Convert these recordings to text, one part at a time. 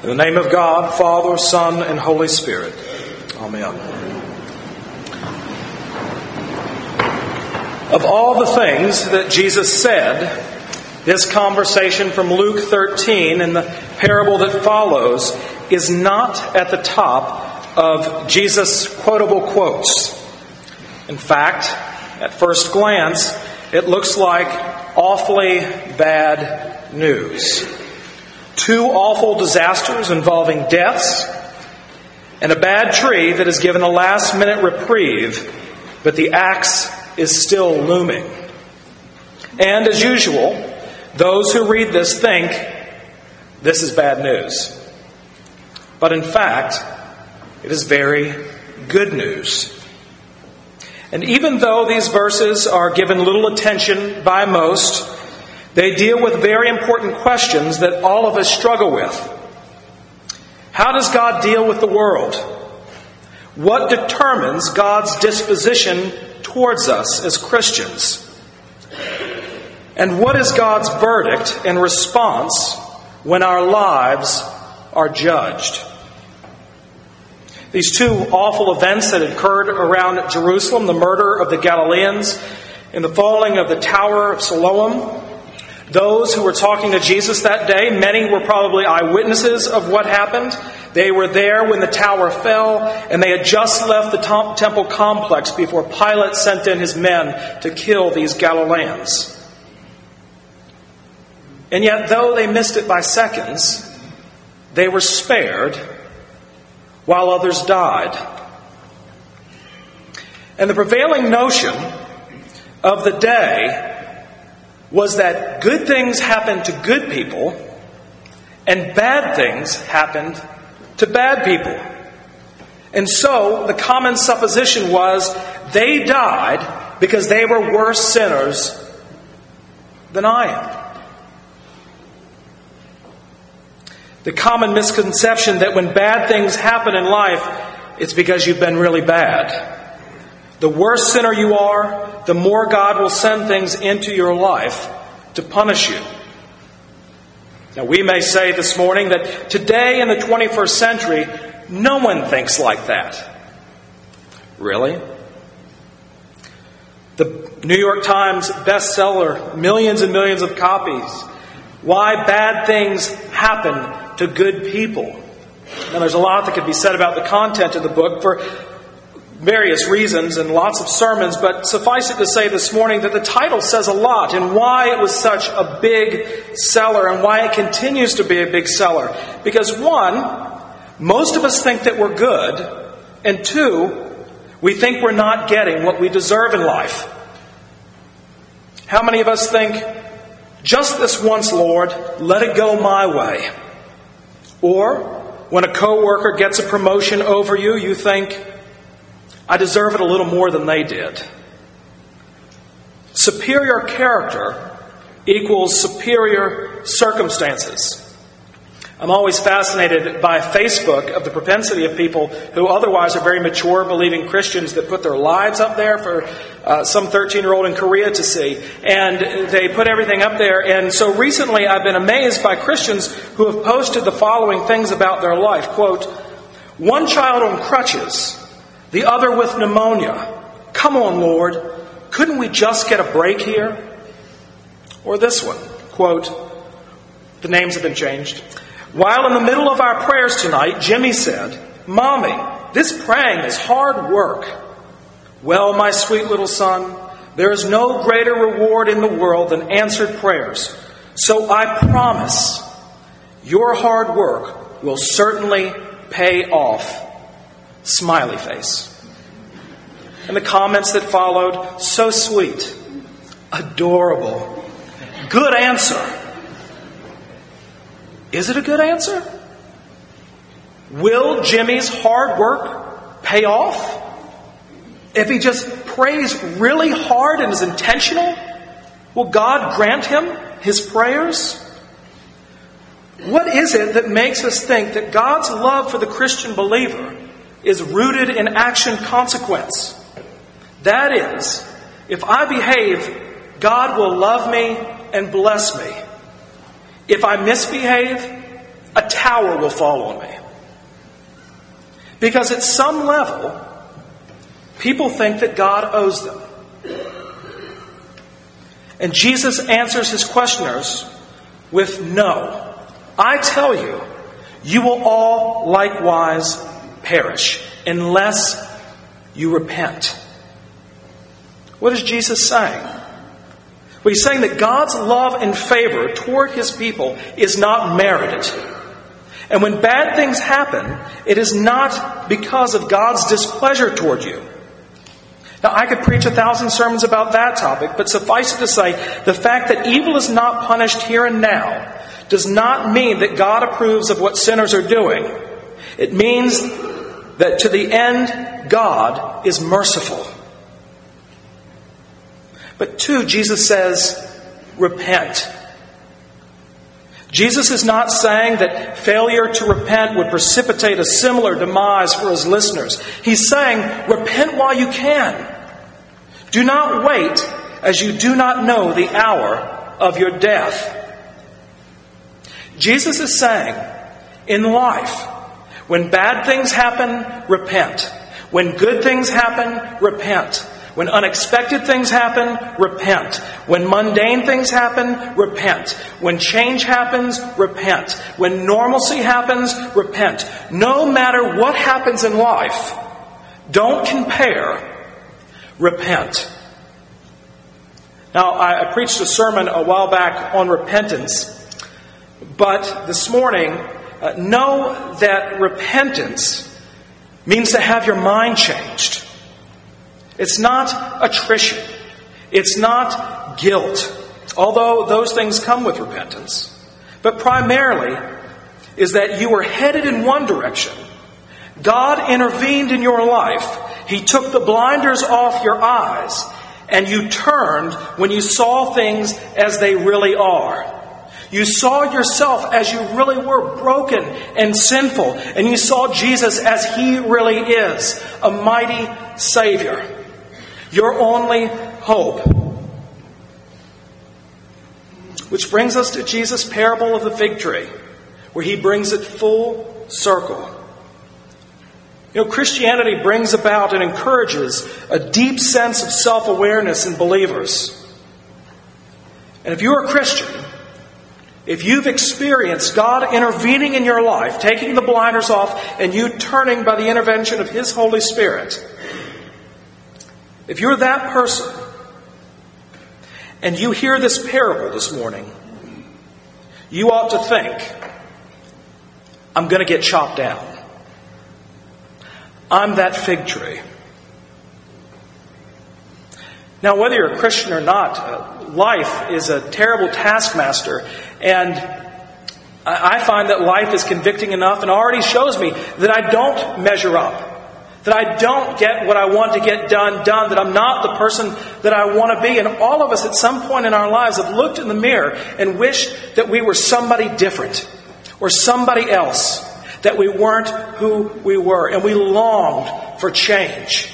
In the name of God, Father, Son, and Holy Spirit. Amen. Of all the things that Jesus said, this conversation from Luke 13 and the parable that follows is not at the top of Jesus' quotable quotes. In fact, at first glance, it looks like awfully bad news. Two awful disasters involving deaths, and a bad tree that is given a last-minute reprieve, but the axe is still looming. And as usual, those who read this think this is bad news. But in fact, it is very good news. And even though these verses are given little attention by most, they deal with very important questions that all of us struggle with. How does God deal with the world? What determines God's disposition towards us as Christians? And what is God's verdict and response when our lives are judged? These two awful events that had occurred around Jerusalem, the murder of the Galileans and the falling of the Tower of Siloam, those who were talking to Jesus that day, many were probably eyewitnesses of what happened. They were there when the tower fell, and they had just left the temple complex before Pilate sent in his men to kill these Galileans. And yet, though they missed it by seconds, they were spared while others died. And the prevailing notion of the day was that good things happened to good people and bad things happened to bad people. And so the common supposition was they died because they were worse sinners than I am. The common misconception that when bad things happen in life, it's because you've been really bad. The worse sinner you are, the more God will send things into your life to punish you. Now, we may say this morning that today in the 21st century, no one thinks like that. Really? The New York Times bestseller, millions and millions of copies. Why bad things happen to good people. Now, there's a lot that could be said about the content of the book for various reasons and lots of sermons, but suffice it to say this morning that the title says a lot and why it was such a big seller and why it continues to be a big seller. Because one, most of us think that we're good, and two, we think we're not getting what we deserve in life. How many of us think, just this once, Lord, let it go my way? Or, when a coworker gets a promotion over you, you think, I deserve it a little more than they did. Superior character equals superior circumstances. I'm always fascinated by Facebook of the propensity of people who otherwise are very mature, believing Christians that put their lives up there for some 13-year-old in Korea to see. And they put everything up there. And so recently I've been amazed by Christians who have posted the following things about their life. Quote, one child on crutches, the other with pneumonia. Come on, Lord, couldn't we just get a break here? Or this one, quote, the names have been changed. While in the middle of our prayers tonight, Jimmy said, Mommy, this praying is hard work. Well, my sweet little son, there is no greater reward in the world than answered prayers. So I promise your hard work will certainly pay off. Smiley face. And the comments that followed, so sweet, adorable, good answer. Is it a good answer? Will Jimmy's hard work pay off? If he just prays really hard and is intentional, will God grant him his prayers? What is it that makes us think that God's love for the Christian believer is rooted in action consequence? That is, if I behave, God will love me and bless me. If I misbehave, a tower will fall on me. Because at some level, people think that God owes them. And Jesus answers his questioners with no. I tell you, you will all likewise perish unless you repent. What is Jesus saying? Well, he's saying that God's love and favor toward his people is not merited. And when bad things happen, it is not because of God's displeasure toward you. Now, I could preach 1,000 sermons about that topic, but suffice it to say, the fact that evil is not punished here and now does not mean that God approves of what sinners are doing. It means that to the end, God is merciful. But two, Jesus says, repent. Jesus is not saying that failure to repent would precipitate a similar demise for his listeners. He's saying, repent while you can. Do not wait, as you do not know the hour of your death. Jesus is saying, in life, when bad things happen, repent. When good things happen, repent. When unexpected things happen, repent. When mundane things happen, repent. When change happens, repent. When normalcy happens, repent. No matter what happens in life, don't compare, repent. Now, I preached a sermon a while back on repentance, but this morning, know that repentance means to have your mind changed. It's not attrition. It's not guilt, although those things come with repentance. But primarily is that you were headed in one direction. God intervened in your life. He took the blinders off your eyes, and you turned when you saw things as they really are. You saw yourself as you really were, broken and sinful, and you saw Jesus as he really is, a mighty Savior. Your only hope. Which brings us to Jesus' parable of the fig tree, where he brings it full circle. You know, Christianity brings about and encourages a deep sense of self-awareness in believers. And if you're a Christian, if you've experienced God intervening in your life, taking the blinders off, and you turning by the intervention of his Holy Spirit, if you're that person, and you hear this parable this morning, you ought to think, I'm going to get chopped down. I'm that fig tree. Now, whether you're a Christian or not, life is a terrible taskmaster, and I find that life is convicting enough and already shows me that I don't measure up. That I don't get what I want to get done, that I'm not the person that I want to be. And all of us at some point in our lives have looked in the mirror and wished that we were somebody different or somebody else, that we weren't who we were. And we longed for change.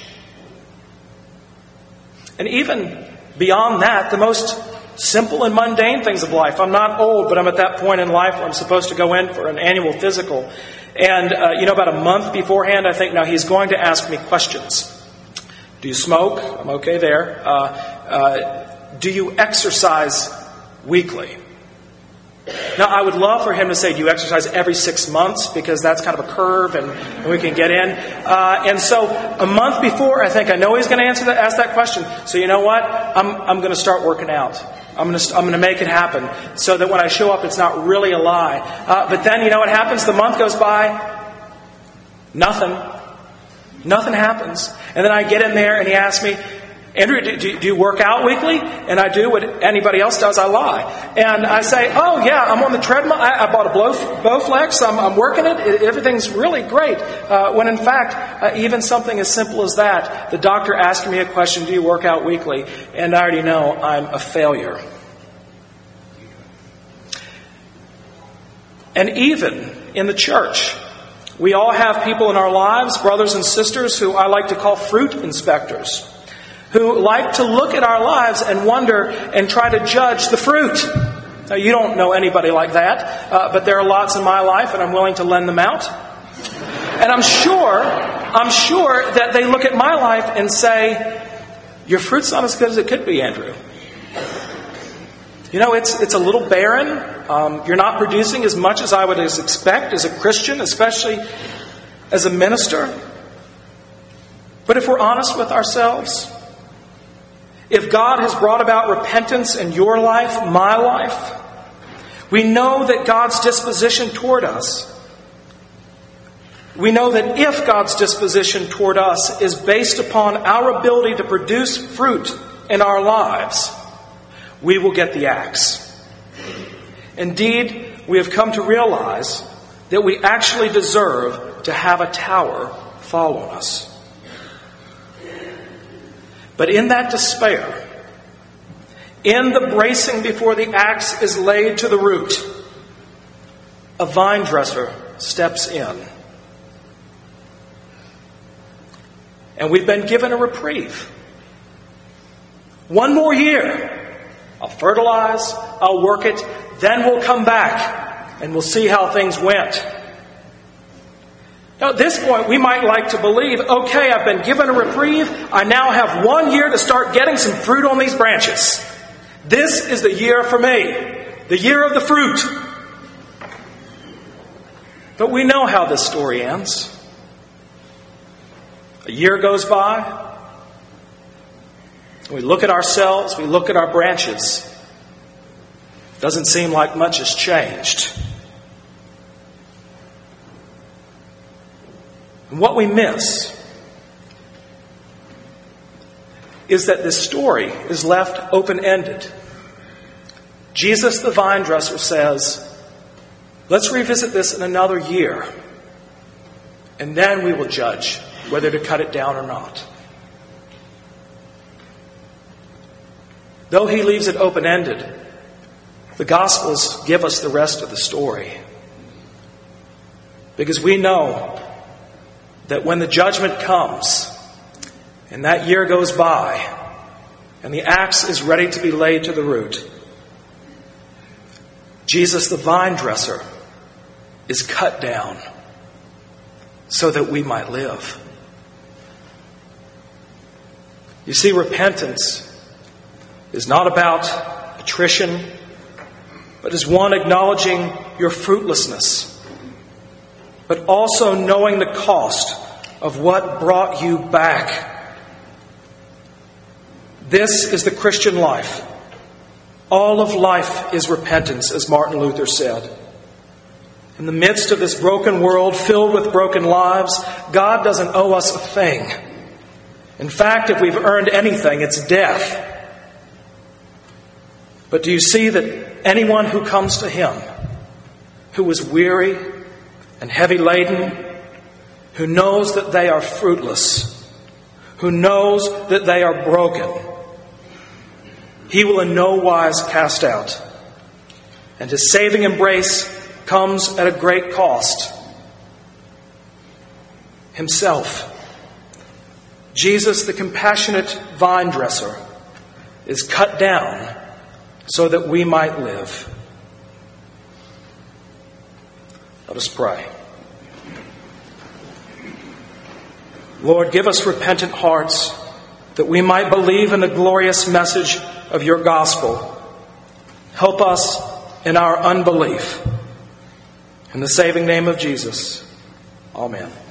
And even beyond that, the most simple and mundane things of life. I'm not old, but I'm at that point in life where I'm supposed to go in for an annual physical. And, about a month beforehand, I think, now he's going to ask me questions. Do you smoke? I'm okay there. Do you exercise weekly? Now, I would love for him to say, do you exercise every 6 months? Because that's kind of a curve and we can get in. And so a month before, I think I know he's going to ask that question. So you know what? I'm going to start working out. I'm going to make it happen so that when I show up, it's not really a lie. But then, you know what happens? The month goes by. Nothing. Nothing happens. And then I get in there and he asks me, Andrew, do you work out weekly? And I do what anybody else does. I lie. And I say, oh, yeah, I'm on the treadmill. I bought a Bowflex. I'm working it. Everything's really great. When in fact, even something as simple as that, the doctor asked me a question, do you work out weekly? And I already know I'm a failure. And even in the church, we all have people in our lives, brothers and sisters, who I like to call fruit inspectors, who like to look at our lives and wonder and try to judge the fruit. Now, you don't know anybody like that, but there are lots in my life, and I'm willing to lend them out. And I'm sure that they look at my life and say, your fruit's not as good as it could be, Andrew. You know, it's a little barren. You're not producing as much as I would expect as a Christian, especially as a minister. But if we're honest with ourselves, if God has brought about repentance in your life, my life, we know that God's disposition toward us, we know that if God's disposition toward us is based upon our ability to produce fruit in our lives, we will get the axe. Indeed, we have come to realize that we actually deserve to have a tower fall on us. But in that despair, in the bracing before the axe is laid to the root, a vine dresser steps in. And we've been given a reprieve. One more year. I'll fertilize, I'll work it, then we'll come back and we'll see how things went. Now, at this point, we might like to believe, okay, I've been given a reprieve. I now have 1 year to start getting some fruit on these branches. This is the year for me, the year of the fruit. But we know how this story ends. A year goes by. We look at ourselves, we look at our branches. Doesn't seem like much has changed. And what we miss is that this story is left open-ended. Jesus, the vine dresser, says, let's revisit this in another year, and then we will judge whether to cut it down or not. Though he leaves it open-ended, the Gospels give us the rest of the story. Because we know that when the judgment comes, and that year goes by, and the axe is ready to be laid to the root, Jesus, the vine dresser, is cut down so that we might live. You see, repentance is not about attrition, but is one acknowledging your fruitlessness, but also knowing the cost of what brought you back. This is the Christian life. All of life is repentance, as Martin Luther said. In the midst of this broken world filled with broken lives, God doesn't owe us a thing. In fact, if we've earned anything, it's death. But do you see that anyone who comes to Him, who is weary and heavy laden, who knows that they are fruitless, who knows that they are broken, He will in no wise cast out. And His saving embrace comes at a great cost. Himself. Jesus, the compassionate vine dresser, is cut down so that we might live. Let us pray. Lord, give us repentant hearts that we might believe in the glorious message of your gospel. Help us in our unbelief. In the saving name of Jesus. Amen.